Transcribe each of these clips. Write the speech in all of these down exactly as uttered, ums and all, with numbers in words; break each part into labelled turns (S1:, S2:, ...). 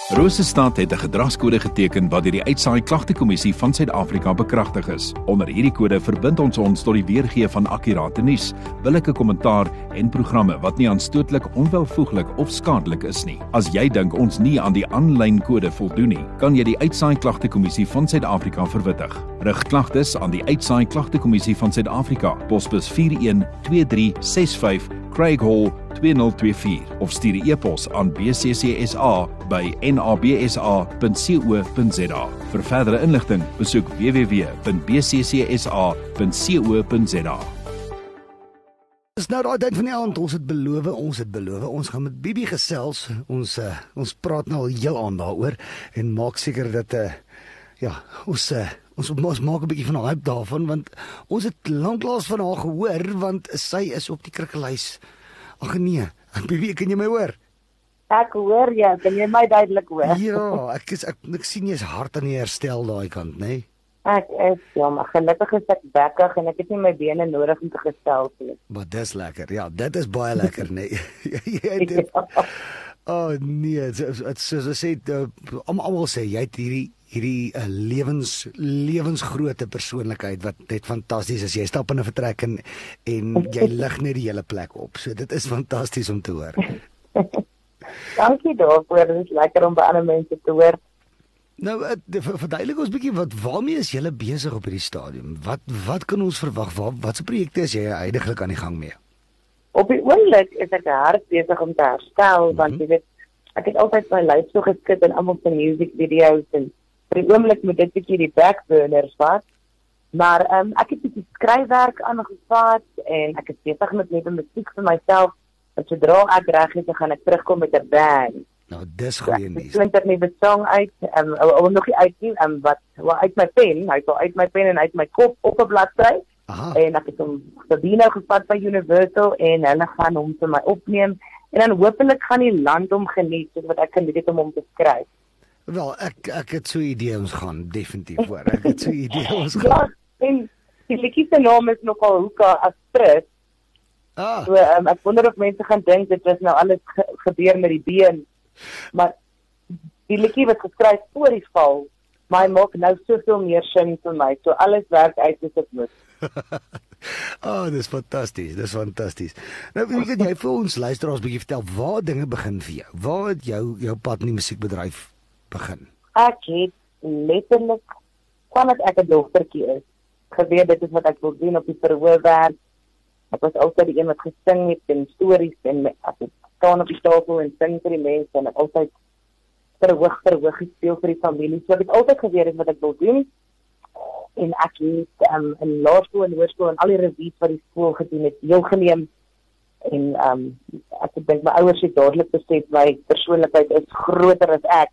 S1: Rosestad het 'n gedragskode geteken wat deur die Uitsaai Klagtekommissie van Suid-Afrika bekragtig is. Onder hierdie kode verbind ons ons tot die weergee van akkurate nuus, billike kommentaar en programme wat nie aanstootlik, onwelvoeglik of skadelik is nie. As jy dink ons nie aan die aanlyn kode voldoen nie, kan jy die Uitsaai Klagtekommissie van Suid-Afrika verwittig. Rig klagtes aan die Uitsaai Klagtekommissie van Suid-Afrika, posbus vier een twee drie ses vyf, Craig Hall twee nul twee vier of stuur 'n e-pos aan b c c s a by n a b s a punt co punt z a. Vir verdere inligting, besoek w w w punt b c c s a punt co punt z a.
S2: Dis nou daai tyd van die aand, ons het beloof, ons het beloof, ons gaan met Bibi gesels, ons uh, ons praat nou al heel aan daaroor en maak seker dat uh, ja, ons uh, ons ons maak 'n bietjie van 'n hype daarvan, want ons het lanklaas van haar gehoor, want sy is op die krikkelys. Ag nee, Bibi, kan jy my hoor?
S3: Ek hoor jou, kan jy my duidelik hoor?
S2: Ja, ek is ek, ek sien jy is hard aan die herstel daai kant, né? Nee?
S3: Ek is, ja, maar gelukkig is ek bekkig en ek het nie my bene nodig om te gestel nie.
S2: Maar dis lekker, ja, dit is baie lekker, né? Nee? Oh nee, soos ek sê, almal sê jy het hierdie hierdie uh, lewens lewensgrootte persoonlikheid wat net fantasties is. Jy stap in 'n vertrek en, en jy lig net die hele plek op. So dit is fantasties om te hoor.
S3: Dankie daarvoor. Dit is lekker om by ander mense te hoor.
S2: Nou, uh, verduidelik ons bietjie wat waarmee is julle besig op hierdie stadium? Wat wat kan ons verwag? Wat watse projekte is jy heidaglik aan die gang mee?
S3: Op die oomblik is ek hard besig om te herstel, mm-hmm. want jy weet, ek het altyd my lyf so geskit in almal se music video's en vir die oomblik moet dit bietjie die backburners vat. Maar um, ek het bietjie skryfwerk aangevat en ek is besig met net 'n musiek vir myself. En sodra ek reg is, gaan ek terugkom met 'n band.
S2: Nou, dis goeie nuus.
S3: Ek het 'n nuwe song uit, um, ou nog nie uit nie, um, wat wat uit my pen, hy het uit my pen en uit my kop op 'n bladsy. En ek het hom Sabina gevat by Universal en hulle gaan hom vir my opneem en dan hopelik gaan die land hom geniet soos wat ek geniet het om hom te skryf.
S2: Wel, ek ek het so 'n idee ons gaan definitief hoor. Ek het so 'n idee ons gaan.
S3: Ja, en die liedjie se naam is nogal Hoeka Astrid.
S2: Ah.
S3: So, um, ek wonder of mense gaan dink dit was nou alles ge gebeur met die been. Maar die liedjie wat geskryf voor die val, maar hy maak nou soveel meer sin vir my. So alles werk uit soos dit moet.
S2: Oh, dis fantasties, dis fantasties. Nou, wie kan jy vir ons luisteraars 'n bietjie vertel waar dinge begin vir jou? Waar het jou jou pad in die musiekbedryf begin?
S3: Ek het letterlik, vanaf ek 'n dogtertjie is, geweet dit is wat ek wil doen op die verhoorwerk. Ek was altyd die een wat gesing het en stories en ek het staan op die tafel en sing vir die mense en ek altyd verhoog verhoog gespeel vir die familie. So ek het altyd geweet wat ek wil doen. En ek het um, in laerskool en hoërskool en al die revues wat die skool gedoen het, deelgeneem. En um, ek dink my ouers het dadelik besef my persoonlikheid is groter as ek.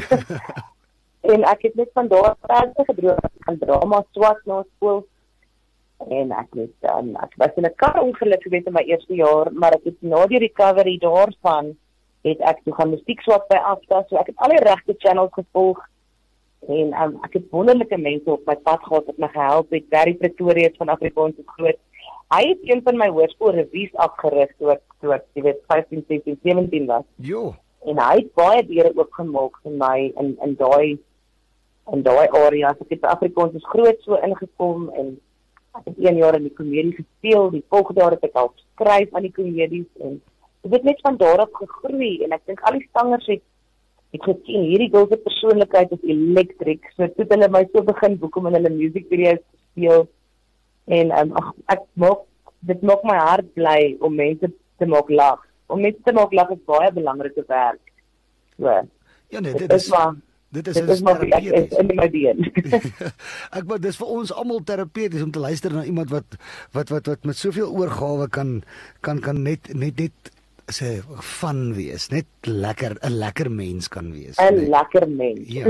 S3: En ek het net van daar verder gedroom. Ek gaan drama swat na skool. En ek het um, ek was in 'n karongeluk gewees in my eerste jaar, maar ek het na die recovery daarvan het ek toe gaan musiek swat by Afta, so ek het al die regte channels gevolg. En um, ek het wonderlike mense op my pad gehad wat my gehelp het. Barry Pretoria van Afrikaans is groot. Hy het een van my hoërskool revues afgerig toe ek, toe ek, jy weet, vyftien, sestien, sewentien was.
S2: Jo.
S3: En hy het baie deure oopgemaak vir my in in daai in daai areas. Ek het by Afrikaans is groot so ingekom en ek het een jaar in die komedie gespeel. Die volgende jaar het ek al skryf aan die komedies en ek het net van daar af gegroei en ek dink al die sangers het ek het gesien, hierdie girl se persoonlikheid is elektrik, so toe hulle my so begin boek om in hulle music video's te speel, en um, ach, ek maak, dit maak my hart bly om mense te maak lag. Om mense te maak lag is baie belangrike werk. So,
S2: ja nee,
S3: dit,
S2: dit
S3: dit
S2: is,
S3: maar,
S2: dit is,
S3: dit
S2: is
S3: is maar, ek is in my been.
S2: Ek maar, dis vir ons almal terapeuties om te luister na iemand wat, wat, wat, wat met soveel oorgawe kan, kan, kan net, net, net, sê van wees, net lekker 'n lekker mens kan wees.
S3: 'n nee. Lekker mens.
S2: Ja.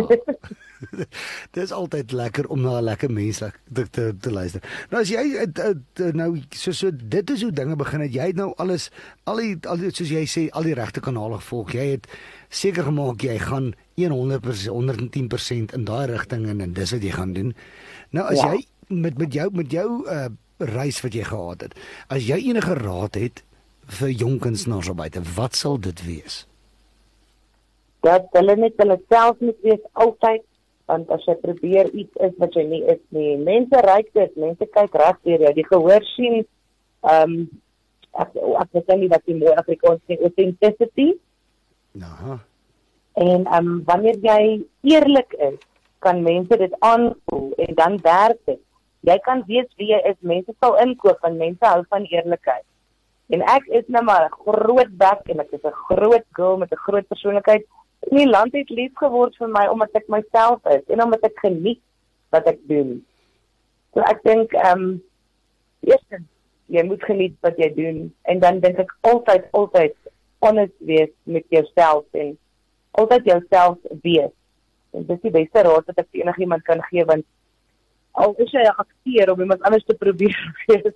S2: Dit is altyd lekker om na 'n lekker mens te, te te luister. Nou as jy nou so so dit is hoe dinge begin het. Jy het nou alles al die al die soos jy sê al die regte kanale gevolg. Jy het seker gemaak jy gaan honderd persent honderd tien persent in daai rigting en, en dis wat jy gaan doen. Nou as ja. jy met met jou met jou uh, reis wat jy gehad het. As jy enige raad het vir jong kunstenaars op buite, wat sal dit wees?
S3: dat hulle net hulle self moet wees altyd, want as jy probeer iets is wat jy nie is nie, mense ryk dit, mense kyk reg deur jou, die gehoor sien, um, ek, ek weet nie dat die mooi Afrikaans sê, authenticity,
S2: Aha.
S3: en um, wanneer jy eerlik is, kan mense dit aanvoel, en dan werk dit. Jy kan weet wie jy is, mense sal inkoop, en mense hou van eerlikheid. En ek is nou maar 'n groot bek, en ek is 'n groot girl met 'n groot persoonlikheid. En die land het lief geword vir my, omdat ek myself is, en omdat ek geniet wat ek doen. So ek dink, um, eerstens, jy moet geniet wat jy doen, en dan dink ek altyd, altyd honest wees met jouself, en altyd jouself wees. En dis die beste raad wat ek vir enigiemand kan gee, want al is jy 'n akteur om iemand anders te probeer wees,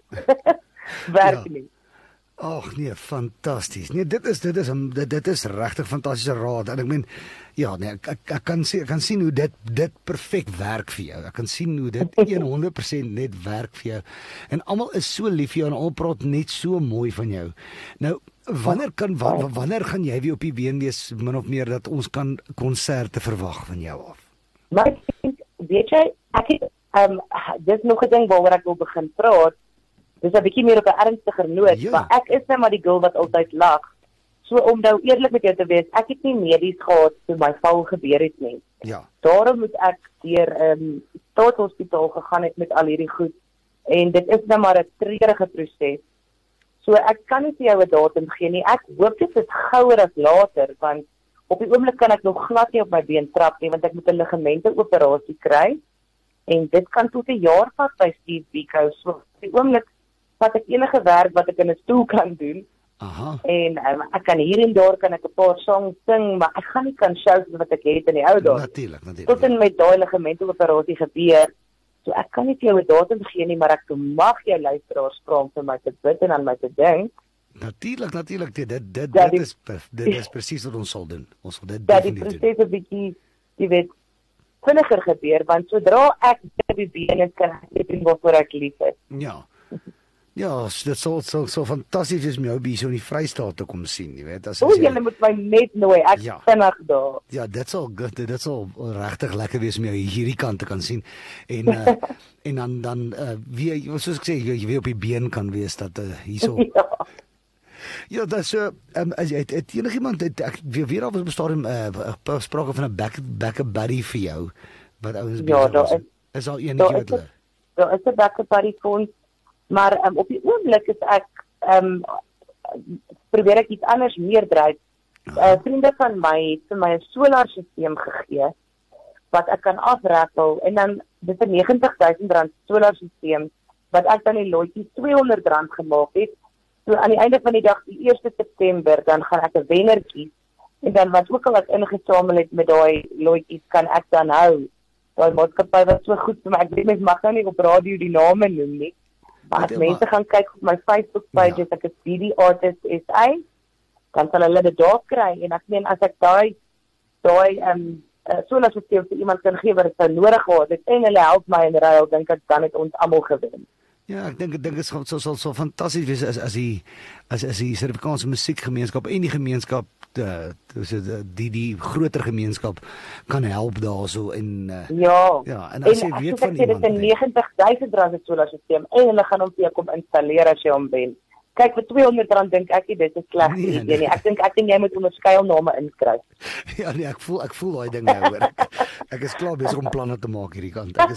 S3: werk
S2: Ja.
S3: nie.
S2: Ag nee, fantasties. Nee, dit is dit is 'n dit, dit is regtig fantastiese raad. En ek meen, ja, nee, ek, ek, ek kan sien ek kan sien hoe dit dit perfek werk vir jou. Ek kan sien hoe dit honderd persent net werk vir jou. En almal is so lief vir jou en almal praat net so mooi van jou. Nou, wanneer kan wa, wanneer gaan jy weer op die been wees, min of meer, dat ons kan konserte verwag van jou af?
S3: Maar ek dink, weet jy, ek het, um, dis nog 'n ding waaroor ek wil begin praat. Dis 'n bietjie meer op 'n ernstiger noot,
S2: Ja.
S3: maar ek is net maar die girl wat altyd lag. So om nou eerlik met jou te wees, ek het nie medies gehad toe my val gebeur het nie.
S2: Ja.
S3: Daarom moet ek deur 'n um, staatshospitaal gegaan het met al hierdie goed. En dit is nou maar 'n treurige proses. So ek kan nie vir jou 'n datum gee nie. Ek hoop dit is gouer as later, want op die oomblik kan ek nog glad nie op my been trap nie, want ek moet 'n ligamentoperasie kry. En dit kan tot 'n jaar vat by Steve Biko. So op die oomblik wat ek enige werk wat ek in 'n stoel kan doen.
S2: Aha.
S3: En um, ek kan hier en daar kan ek 'n paar songs sing, maar ek gaan nie kan shows wat ek het in die ou dae.
S2: Natuurlik, natuurlik.
S3: Tot en met daai ligamentoperasie gebeur. So ek kan nie vir jou 'n datum gee nie, maar ek mag jou luisteraars vra om vir my te bid en aan my te dink.
S2: Natuurlik, natuurlik. Dit dit dit,
S3: Dat
S2: dit
S3: die-
S2: is perf- dit is presies wat ons sal doen. Ons sal dit
S3: Dat die
S2: definitief doen.
S3: proses 'n bietjie, jy weet, vinniger gebeur, want sodra ek by die been is, kan ek doen waarvoor ek lief is.
S2: Ja. Ja, s- dit sal so so fantasties wees om jou by so in die Vrystaat te kom sien, jy weet, as
S3: O,
S2: as jy-
S3: julle moet my net nooi. Ek
S2: Ja.
S3: vinnig daar.
S2: Ja, dit sal dit, dit sal regtig lekker wees om jou hierdie kant te kan sien. En uh, en dan dan uh, wie soos ek sê, jy, jy weer op die been kan wees dat uh, hierso.
S3: Ja.
S2: Ja, dat so um, as jy het, het enigiemand het, ek weer weer al was bestaan uh, sprake van 'n back back buddy vir jou wat ouens
S3: Ja,
S2: besig
S3: daar
S2: was.
S3: is-
S2: Is al
S3: Daar
S2: enetjie
S3: is
S2: wat hulle.
S3: 'n- daar is 'n backup buddy fonds, maar um, op die oomblik is ek um, probeer ek iets anders meer dryf. Uh, vriende van my het vir my 'n solarstelsel gegee wat ek kan afraffel en dan dis 'n negentig duisend rand solarstelsel wat ek dan die loetjies tweehonderd rand gemaak het. So aan die einde van die dag, die eerste September, dan gaan ek 'n wenner kies en dan wat ook al ek ingesamel het met daai loetjies kan ek dan hou. Daai maatskappy was so goed vir my. Ek weet mens mag nou nie op radio die name noem nie. Maar as
S2: Maar-
S3: mense gaan kyk op my Facebook page,
S2: Ja.
S3: ek is B D Artist S A, dan sal hulle dit daar kry en ek meen as ek daai daai ehm um, uh, solarstelsel vir iemand kan gee wat dit sou nodig gehad het en hulle help my in ruil, dink ek dan het ons almal gewen.
S2: Ja, ek dink ek dink dit sal so sal so fantasties wees as as die as as die Suid-Afrikaanse musiekgemeenskap en die gemeenskap die die die, die groter gemeenskap kan help daarso en uh,
S3: Ja.
S2: ja, en as jy
S3: en
S2: weet
S3: ek
S2: van
S3: sê dit
S2: iemand
S3: is 'n
S2: weet.
S3: negentig duisend rand se solarstelsel en hulle gaan hom vir jou kom installeer as jy hom wen. Kyk, vir tweehonderd rand dink ek nie dit is 'n slegte
S2: Nee,
S3: idee
S2: nee.
S3: nie. Ek dink ek en jy moet onder skuilname inskryf.
S2: Ja, nee, ek voel ek voel daai ding nou hoor. Ek, ek is klaar besig om planne te maak hierdie kant. Ek is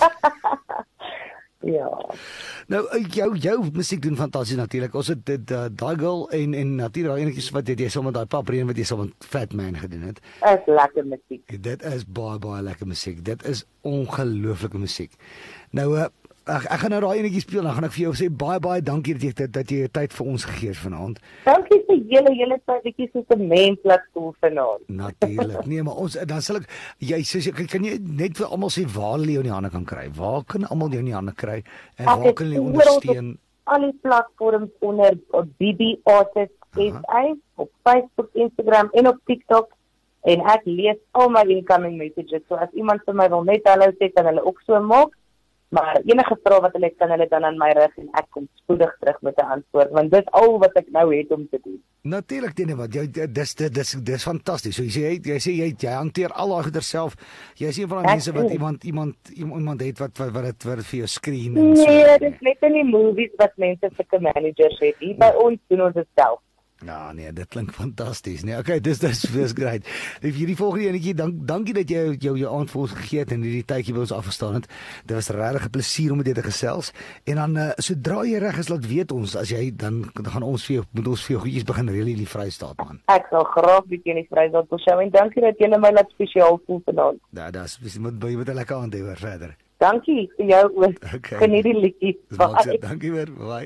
S3: Ja.
S2: nou uh, jou jou musiek doen fantasties natuurlik. Ons het dit uh, daai girl en en natuurlik daai enetjies wat het jy sommer daai papreen wat jy sommer Fat Man gedoen het.
S3: Is lekker musiek.
S2: Dit is baie baie lekker musiek. Dit is ongelooflike musiek. Nou uh, ek, ek gaan nou daai enetjie speel, dan gaan ek vir jou sê baie baie dankie dat jy dat, dat jy tyd vir ons gegee het vanaand.
S3: Dankie vir julle, julle is 'n bietjie soos 'n mens laat voel vanaand.
S2: Natuurlik. Nee, maar ons dan sal ek jy sê kan, kan jy net vir almal sê waar hulle jou in die hande kan kry? Waar kan almal jou in die hande kry en
S3: Ek
S2: waar
S3: is
S2: kan hulle jou
S3: oral op
S2: ondersteun?
S3: Al die platforms onder op B B Artist S A op Facebook, Instagram en op TikTok en ek lees al my incoming messages. So as iemand vir my wil net hallo sê, kan hulle ook so maak. Maar enige vrae wat hulle het, kan hulle dan aan my rig en ek kom spoedig terug met 'n antwoord, want dis al wat ek nou het om te doen.
S2: Natuurlik, nee, wat jy dis dis dis dis fantasties. So jy sê jy sê jy, jy hanteer al daai goeder self. Jy is een van die mense wat iemand iemand iemand het wat wat wat dit wat vir jou skreen en so.
S3: Nee, dis net in die movies wat mense sulke managers het. Hier by ons doen ons dit self.
S2: Ja, nee, dit klink fantasties. Nee, okay, dis dis dis great. If hierdie volgende enetjie, dank dankie dat jy jou jou aand vir ons gegee het en hierdie tydjie by ons afgestaan het. Dit was regtig 'n plesier om met jou te gesels. En dan uh, sodra jy reg is, laat weet ons as jy dan, dan gaan ons vir jou moet ons vir jou goedjies begin reël in die Vrystaat man.
S3: Ek sal graag bietjie in die Vrystaat wil show en dankie dat jy my laat spesiaal voel vanaand.
S2: Ja, dis jy moet jy moet 'n lekker aand hê hoor verder.
S3: Dankie vir jou ook.
S2: Okay.
S3: Geniet die liedjies.
S2: Dankie weer. Bye.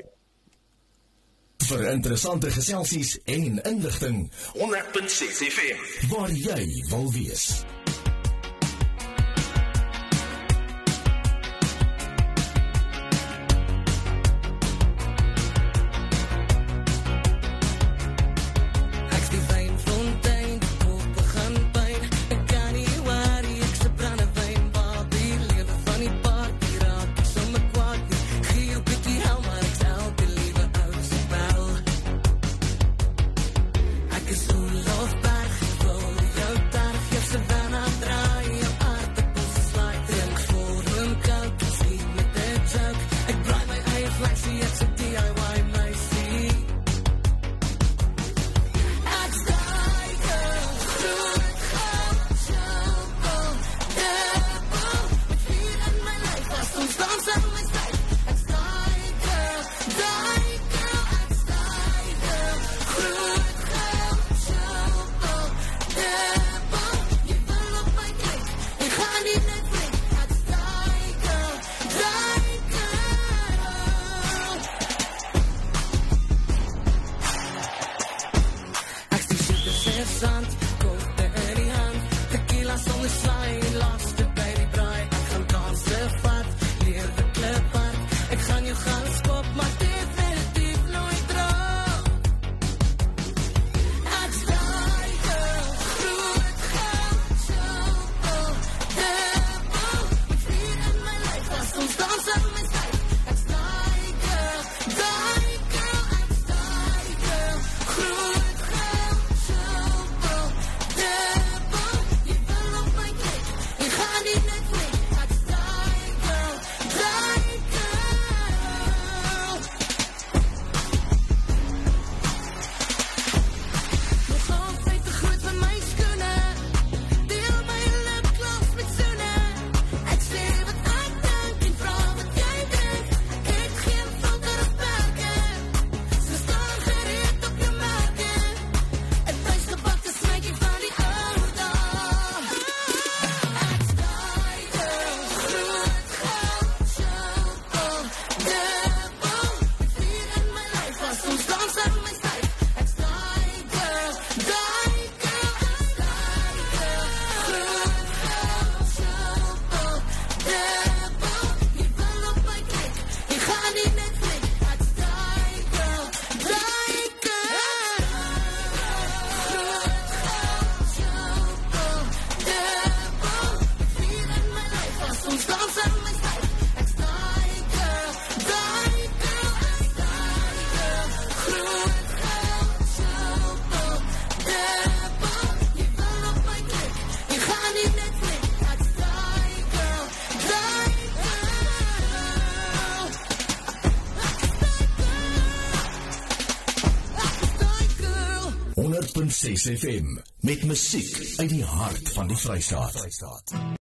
S4: Vir interessante geselsies en inligting honderd punt ses F M waar jy wil wees. honderd punt ses F M met musiek uit die hart van die Vrystaat.